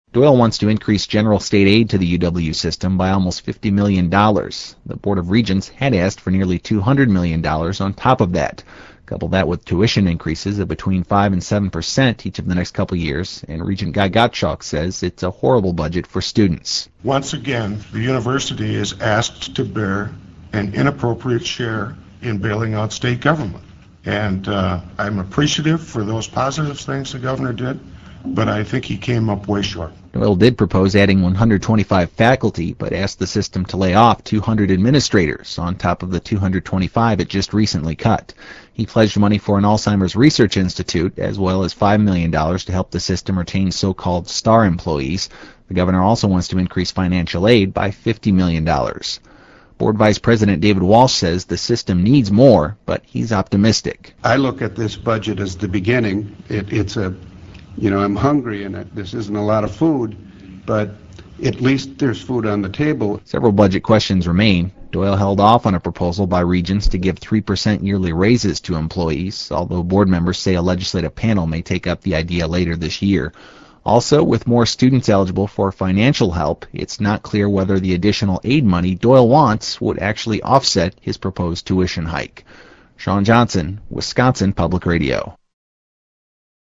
Doyle wants to increase general state aid to the UW system by almost $50 million. The Board of Regents had asked for nearly $200 million on top of that. Couple that with tuition increases of between 5 and 7% each of the next couple years, and Regent Guy Gottschalk says it's a horrible budget for students. Once again, the university is asked to bear an inappropriate share in bailing out state government. And I'm appreciative for those positive things the governor did, but I think he came up way short. Doyle did propose adding 125 faculty, but asked the system to lay off 200 administrators on top of the 225 it just recently cut. He pledged money for an Alzheimer's Research Institute, as well as $5 million to help the system retain so-called star employees. The governor also wants to increase financial aid by $50 million. Board Vice President David Walsh says the system needs more, but he's optimistic. I look at this budget as the beginning. I'm hungry and this isn't a lot of food, but at least there's food on the table. Several budget questions remain. Doyle held off on a proposal by Regents to give 3% yearly raises to employees, although board members say a legislative panel may take up the idea later this year. Also, with more students eligible for financial help, it's not clear whether the additional aid money Doyle wants would actually offset his proposed tuition hike. Sean Johnson, Wisconsin Public Radio.